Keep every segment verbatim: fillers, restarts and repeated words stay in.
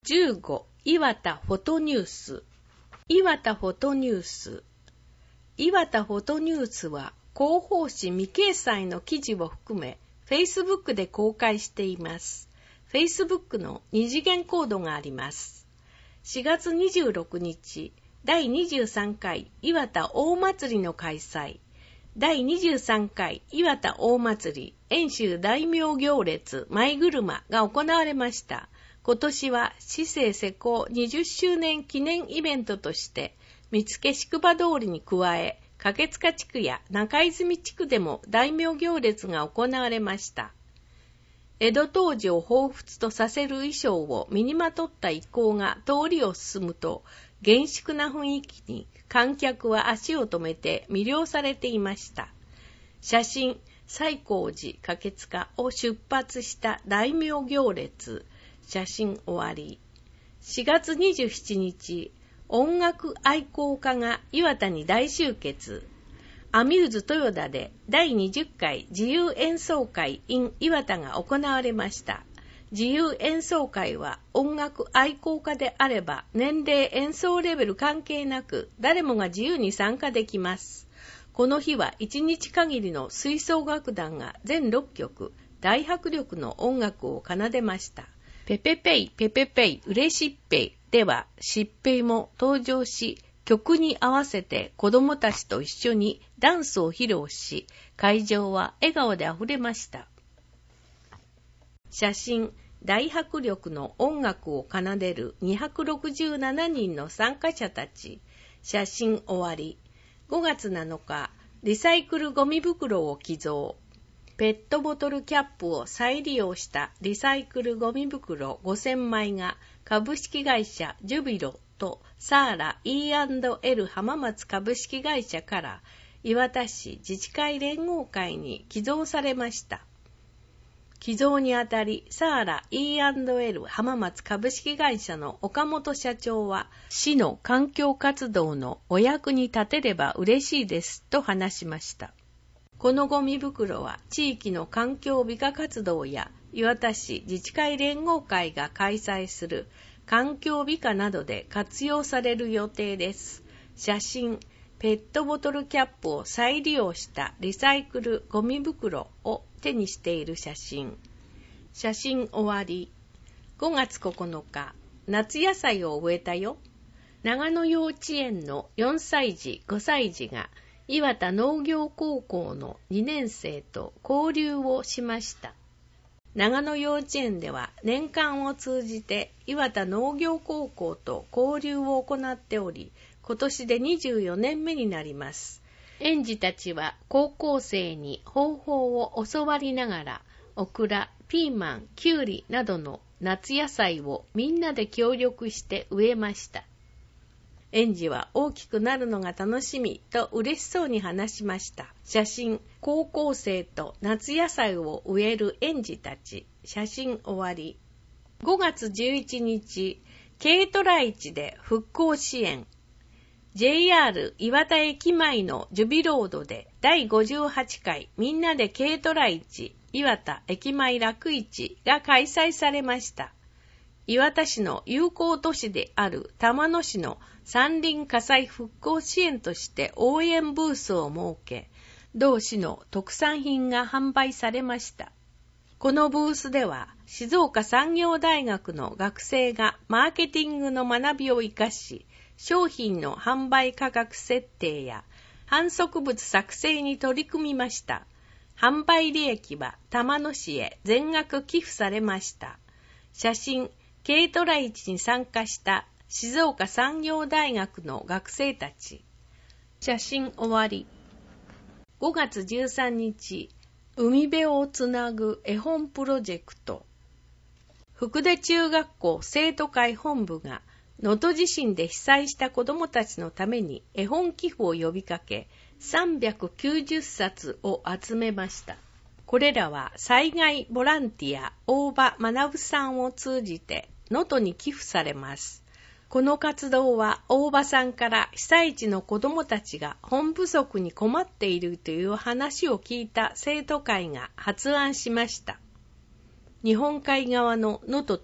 じゅうご、岩田フォトニュース。岩田フォトニュース。岩田フォトニュースは広報誌未掲載の記事を含め Facebook で公開しています。Facebook の二次元コードがあります。しがつにじゅうろくにち、だいにじゅうさんかい岩田大祭りの開催。だいにじゅうさんかい岩田大祭り遠州大名行列舞車が行われました。今年は市政施行にじゅっしゅうねん記念イベントとして見附宿場通りに加え、掛塚地区や中泉地区でも大名行列が行われました。江戸当時を彷彿とさせる衣装を身にまとった一行が通りを進むと、厳粛な雰囲気に観客は足を止めて魅了されていました。写真、西光寺掛塚を出発した大名行列。写真終わり。しがつにじゅうしちにち、音楽愛好家が岩田に大集結。アミューズ豊田でだいにじゅっかい自由演奏会 in 岩田が行われました。自由演奏会は音楽愛好家であれば年齢演奏レベル関係なく誰もが自由に参加できます。この日はいちにち限りの吹奏楽団が全ろっきょく大迫力の音楽を奏でました。ペペペイペペペイうれしっぺいではしっぺいも登場し、曲に合わせて子どもたちと一緒にダンスを披露し、会場は笑顔であふれました。写真、大迫力の音楽を奏でるにひゃくろくじゅうななにんの参加者たち。写真終わり。ごがつなのか、リサイクルゴミ袋を寄贈。ペットボトルキャップを再利用したリサイクルゴミ袋ごせんまいが株式会社ジュビロとサーラ イーアンドエル 浜松株式会社から岩田市自治会連合会に寄贈されました。寄贈にあたりサーラ イーアンドエル 浜松株式会社の岡本社長は市の環境活動のお役に立てれば嬉しいですと話しました。このゴミ袋は地域の環境美化活動や岩田市自治会連合会が開催する環境美化などで活用される予定です。写真、ペットボトルキャップを再利用したリサイクルゴミ袋を手にしている写真。写真終わり。ごがつここのか、夏野菜を植えたよ。長野幼稚園のよんさいじ、ごさいじが岩田農業高校のにねんせいと交流をしました。長野幼稚園では年間を通じて岩田農業高校と交流を行っており、今年でにじゅうよねんめになります。園児たちは高校生に方法を教わりながら、オクラ、ピーマン、キュウリなどの夏野菜をみんなで協力して植えました。園児は大きくなるのが楽しみと嬉しそうに話しました。写真、高校生と夏野菜を植える園児たち。写真終わり。ごがつじゅういちにち、軽トラ市で復興支援。ジェイアール 岩田駅前のジュビロードでだいごじゅうはちかいみんなで軽トラ市岩田駅前楽市が開催されました。岩田市の友好都市である玉野市の山林火災復興支援として応援ブースを設け、同市の特産品が販売されました。このブースでは静岡産業大学の学生がマーケティングの学びを生かし、商品の販売価格設定や販促物作成に取り組みました。販売利益は玉野市へ全額寄付されました。写真、軽トラ市に参加した静岡産業大学の学生たち。写真終わり。ごがつじゅうさんにち、海辺をつなぐ絵本プロジェクト。福出中学校生徒会本部が能登地震で被災した子どもたちのために絵本寄付を呼びかけ、さんびゃくきゅうじゅっさつを集めました。これらは災害ボランティア大場学さんを通じて能登に寄付されます。この活動は大場さんから被災地の子どもたちが本不足に困っているという話を聞いた生徒会が発案しました。日本海側の能登と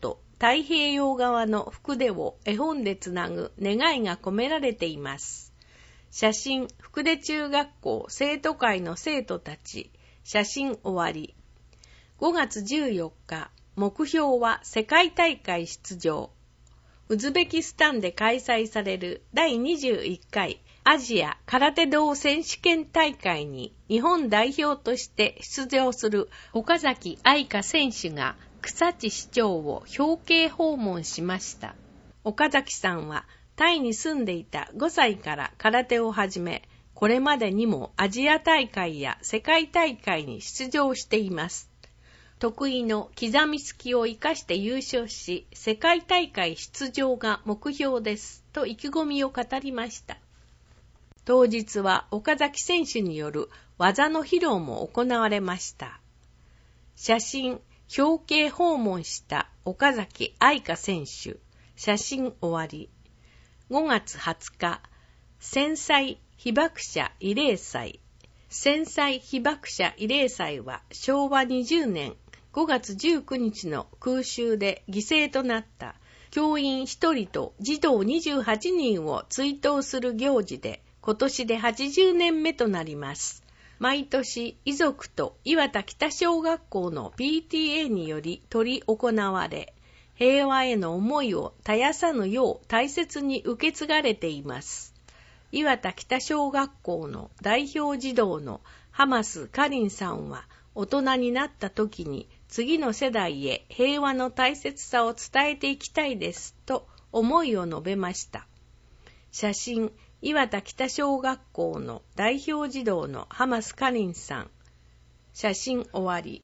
太平洋側の福出を絵本でつなぐ願いが込められています。写真、福出中学校生徒会の生徒たち。写真終わり。ごがつじゅうよっか、目標は世界大会出場。ウズベキスタンで開催されるだいにじゅういっかいアジア空手道選手権大会に日本代表として出場する岡崎愛香選手が草津市長を表敬訪問しました。岡崎さんはタイに住んでいたごさいから空手を始め、これまでにもアジア大会や世界大会に出場しています。得意の刻みつきを生かして優勝し、世界大会出場が目標ですと意気込みを語りました。当日は岡崎選手による技の披露も行われました。写真、表敬訪問した岡崎愛香選手。写真終わり。ごがつはつか、戦災被爆者慰霊祭。戦災被爆者慰霊祭はしょうわにじゅうねんごがつじゅうくにちの空襲で犠牲となった教員ひとりと児童にじゅうはちにんを追悼する行事で、今年ではちじゅうねんめとなります。毎年遺族と岩田北小学校の ピーティーエー により執り行われ、平和への思いを絶やさぬよう大切に受け継がれています。岩田北小学校の代表児童の浜須かりんさんは、大人になった時に次の世代へ平和の大切さを伝えていきたいですと思いを述べました。写真、岩田北小学校の代表児童の浜須かりんさん。写真終わり。